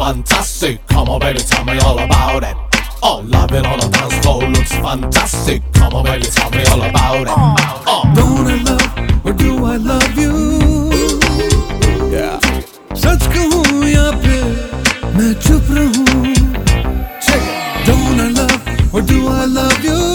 fantastic. Come on, baby, tell me all about it. Oh, loving on a dance floor looks fantastic. Come on, baby, tell me all about it. Don't I love or do I love you? Yeah. सच कहूँ या फिर मैं चुप रहूँ? Don't I love or do I love you?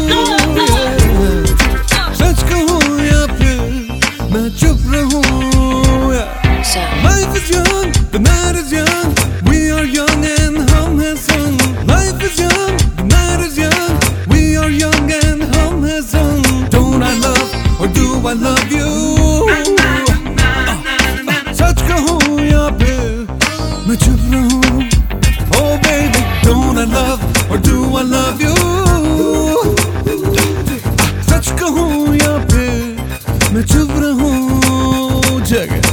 सच कहूँ या फिर मैं चुप रहूँ? Life is young, the night is young. We are young and hum hai sung. Life is young, the night is young. We are young and hum hai sung. Don't I love or do I love you? सच कहूँ या फिर मैं चुप रहूँ? Oh baby, don't I love or do I love you? सच कहूँ या फिर मैं चुप रहूँ? जगह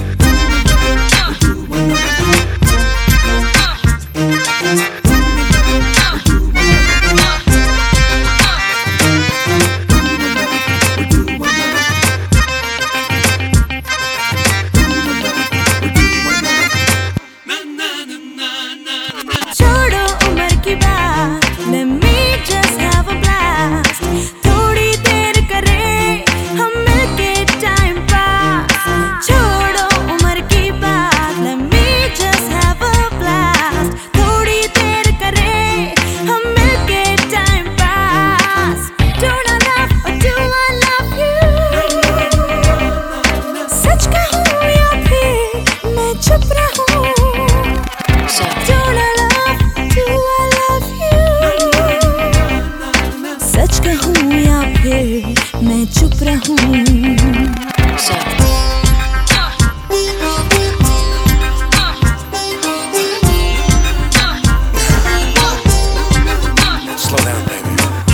मैं चुप रहूं? Slow down, baby.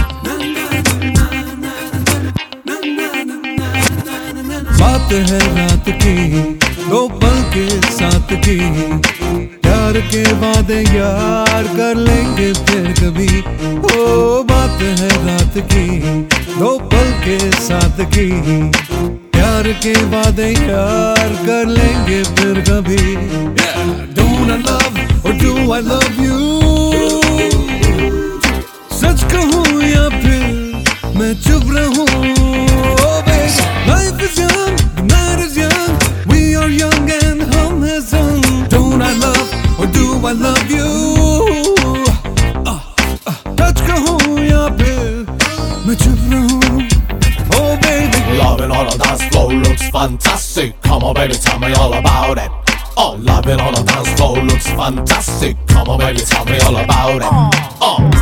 बात है रात की, दो पल के साथ की, प्यार के वादे यार कर लेंगे फिर कभी। ओ बात है रात की, दो पल के साथ की, प्यार के वादे यार कर लेंगे फिर कभी। Don't I love or do I love you? सच कहूँ या फिर मैं चुप रहूँ? Oh baby, life is young, the night is young. We are young and hum hai sung. Don't I love or do I love you? सच कहूँ या फिर मैं चुप रहूँ? Oh baby, loving on a dance floor looks fantastic. Come on, baby, tell me all about it. Oh, loving on a dance floor looks fantastic. Come on, baby, tell me all about it.